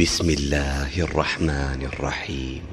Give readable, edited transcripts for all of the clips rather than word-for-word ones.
بسم الله الرحمن الرحيم.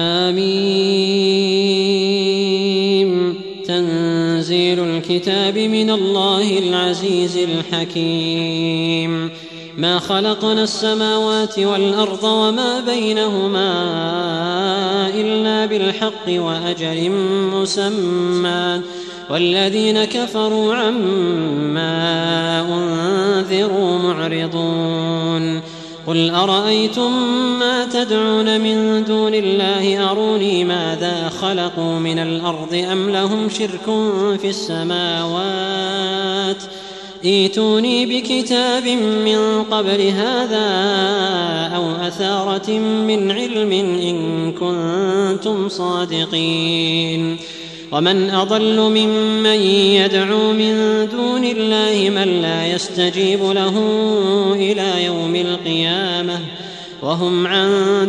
حميم. تنزيل الكتاب من الله العزيز الحكيم. ما خلقنا السماوات والأرض وما بينهما إلا بالحق وأجل مسمى، والذين كفروا عما أنذروا معرضون. قل أرأيتم ما تدعون من دون الله أروني ماذا خلقوا من الأرض أم لهم شرك في السماوات، ائتوني بكتاب من قبل هذا أو أثارة من علم إن كنتم صادقين. ومن أضل ممن يدعو من دون الله من لا يستجيب له إلى يوم القيامة وهم عن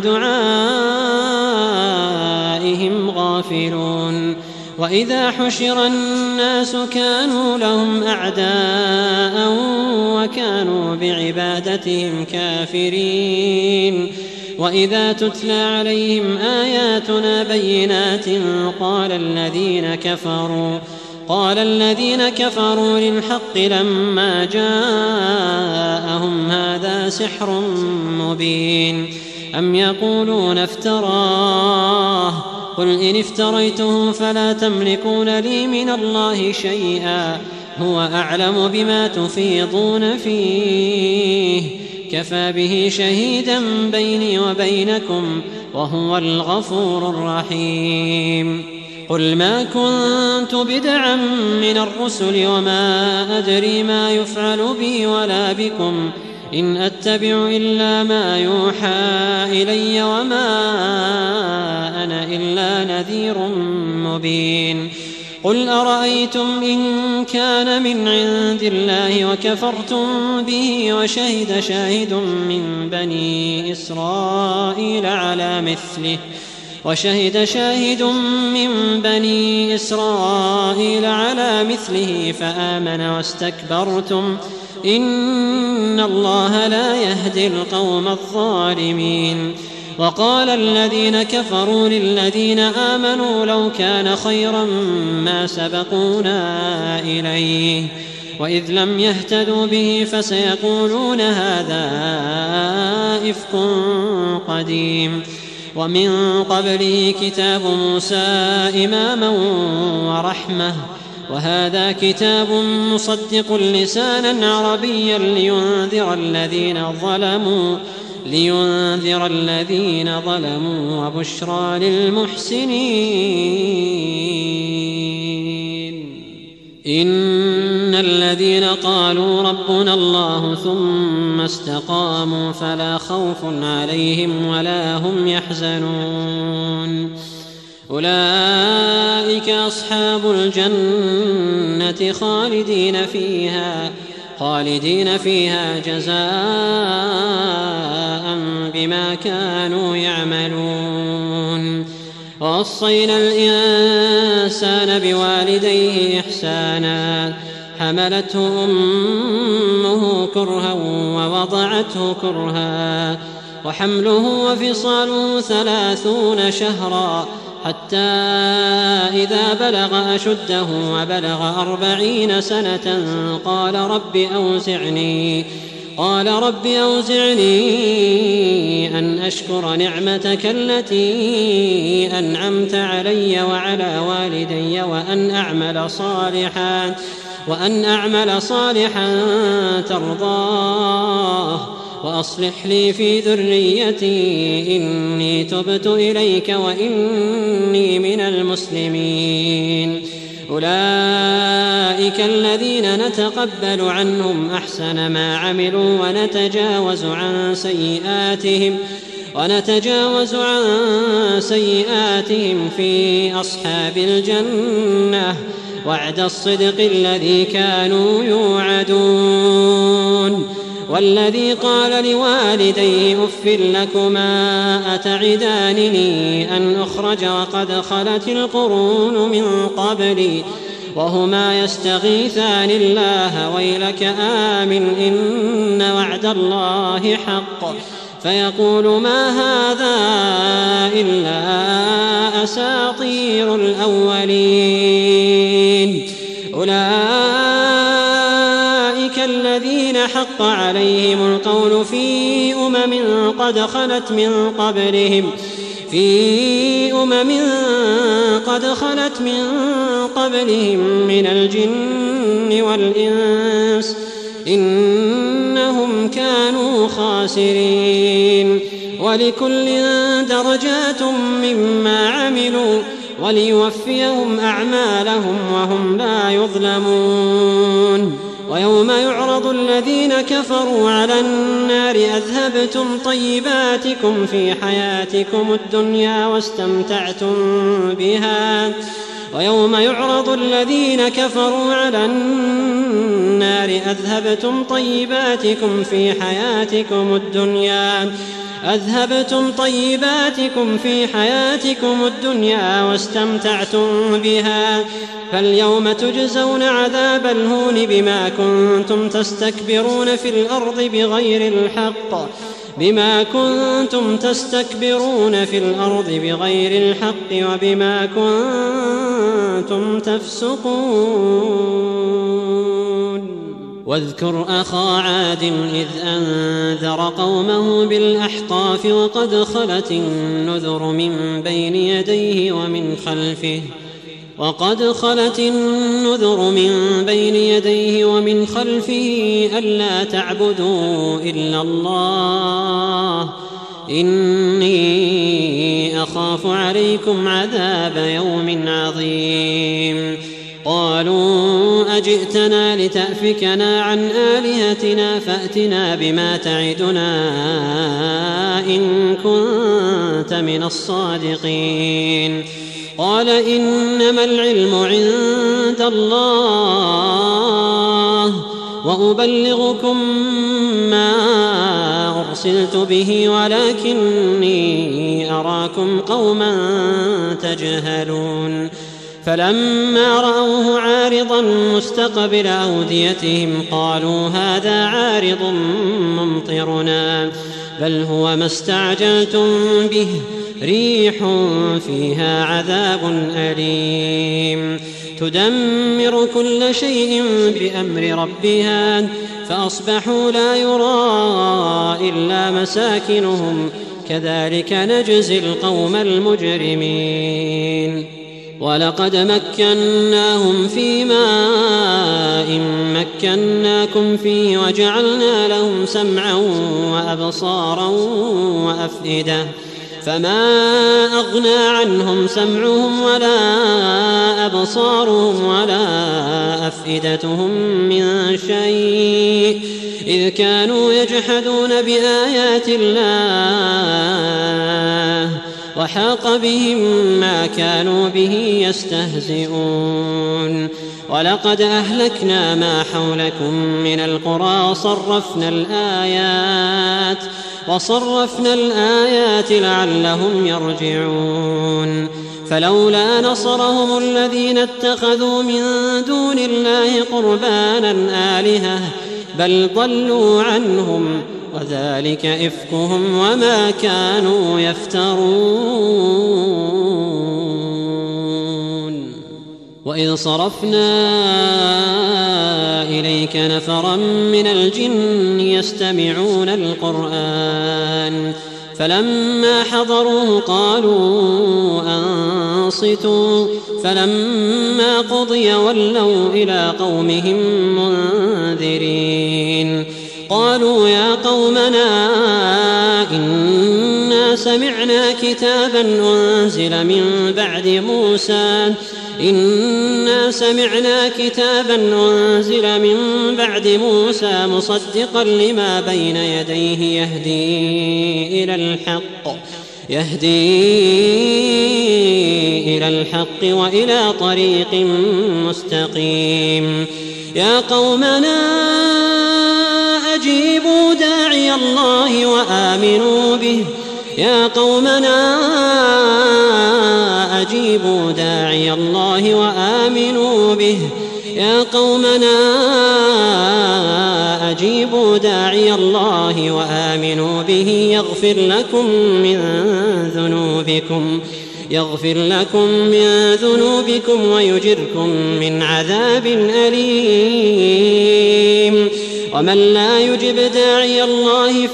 دعائهم غافلون. وإذا حشر الناس كانوا لهم أعداء وكانوا بعبادتهم كافرين. وإذا تتلى عليهم آياتنا بينات قال الذين كفروا للحق لما جاءهم هذا سحر مبين. أم يقولون افتراه، قل إن افتريته فلا تملكون لي من الله شيئا، هو أعلم بما تفيضون فيه، كفى به شهيدا بيني وبينكم وهو الغفور الرحيم. قل ما كنت بدعا من الرسل وما أدري ما يفعل بي ولا بكم، إن أتبع إلا ما يوحى إلي وما أنا إلا نذير مبين. قل أرأيتم إن كان من عند الله وكفرتم به وشهد شاهد من بني إسرائيل على مثله فآمن واستكبرتم إن الله لا يهدي القوم الظالمين. وقال الذين كفروا للذين آمنوا لو كان خيرا ما سبقونا إليه، وإذ لم يهتدوا به فسيقولون هذا إفك قديم. ومن قبله كتاب موسى إماما ورحمة، وهذا كتاب مصدق لسانا عربيا لينذر الذين ظلموا وبشرى للمحسنين. إن الذين قالوا ربنا الله ثم استقاموا فلا خوف عليهم ولا هم يحزنون. أولئك أصحاب الجنة خالدين فيها جزاء بما كانوا يعملون. ووصينا الإنسان بوالديه إحسانا، حملته أمه كرها ووضعته كرها، وحمله وفصاله 30 شهرا، حتى إذا بلغ أشده وبلغ 40 سنة قال رب أوزعني أن أشكر نعمتك التي أنعمت علي وعلى والدي وأن أعمل صالحا ترضاه وأصلح لي في ذريتي إني تبت إليك وإني من المسلمين. أولئك الذين نتقبل عنهم أحسن ما عملوا ونتجاوز عن سيئاتهم في أصحاب الجنة، وعد الصدق الذي كانوا يوعدون. والذي قال لوالديه أف لكما أتعدانني أن أخرج وقد خلت القرون من قبلي وهما يستغيثان الله ويلك آمن إن وعد الله حق فيقول ما هذا إلا أساطير الأولين. أولئك الذين حق عليهم القول في أمم قد خلت من قبلهم من الجن والإنس إنهم كانوا خاسرين. ولكل درجات مما عملوا وليوفيهم أعمالهم وهم لا يظلمون. ويوم يعرض الذين كفروا على النار أذهبتم طيباتكم في حياتكم الدنيا واستمتعتم بها فاليوم تجزون عذاب الهون بما كنتم تستكبرون في الأرض بغير الحق وبما كنتم تفسقون. واذكر أخا عاد إذ أنذر قومه بالأحقاف وقد خلت النذر من بين يديه ومن خلفه ألا تعبدوا إلا الله إني أخاف عليكم عذاب يوم عظيم. قالوا أجئتنا لتأفكنا عن آلهتنا فأتنا بما تعدنا إن كنت من الصادقين. قال إنما العلم عند الله وأبلغكم ما أرسلت به ولكني أراكم قوما تجهلون. فلما رأوه عارضا مستقبل أوديتهم قالوا هذا عارض ممطرنا بل هو ما استعجلتم به ريح فيها عذاب أليم تدمر كل شيء بأمر ربها فأصبحوا لا يرى إلا مساكنهم كذلك نجزي القوم المجرمين. ولقد مكناهم في ماء مكناكم فيه وجعلنا لهم سمعا وأبصارا وأفئدة فما أغنى عنهم سمعهم ولا أبصارهم ولا أفئدتهم من شيء إذ كانوا يجحدون بآيات الله وحاق بهم ما كانوا به يستهزئون. ولقد أهلكنا ما حولكم من القرى وصرفنا الآيات لعلهم يرجعون. فلولا نصرهم الذين اتخذوا من دون الله قربانا آلهة بل ضلوا عنهم وذلك إفكهم وما كانوا يفترون. وإذ صرفنا إليك نفرا من الجن يستمعون القرآن فلما حضروه قالوا أنصتوا فلما قضي ولوا إلى قومهم منذرين. قالوا يا قومنا إنا سمعنا كتابا أنزل من بعد موسى مصدقا لما بين يديه يهدي إلى الحق وإلى طريق مستقيم. يا قومنا أجيبوا داعي الله وآمنوا به أجيبوا داعي الله وآمنوا به يغفر لكم من ذنوبكم ويجركم من عذاب أليم. ومن لا يجب داعي الله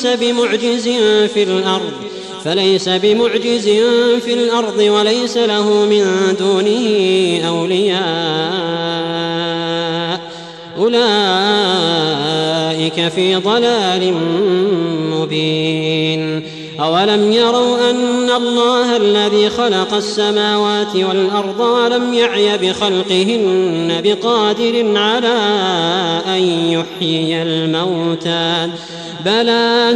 فليس بمعجز في الأرض وليس له من دونه أولياء أولئك في ضلال مبين. أولم يروا أن الله الذي خلق السماوات والأرض ولم يعي بخلقهن بقادر على أن يحيي الموتى بلى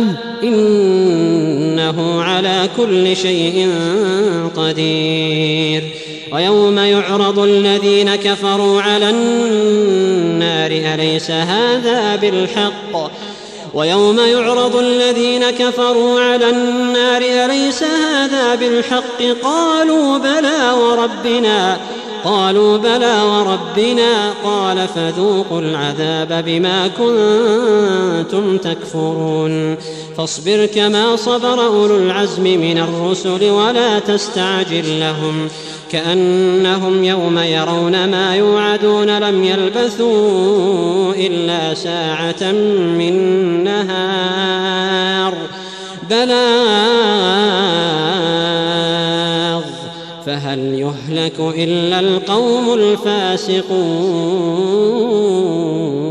إنه على كل شيء قدير. ويوم يعرض الذين كفروا على النار أليس هذا بالحق قالوا بلى وربنا قال فذوقوا العذاب بما كنتم تكفرون. فاصبر كما صبر أولو العزم من الرسل ولا تستعجل لهم كأنهم يوم يرون ما يوعدون لم يلبثوا إلا ساعة من نهار بلاغ فهل يهلك إلا القوم الفاسقون.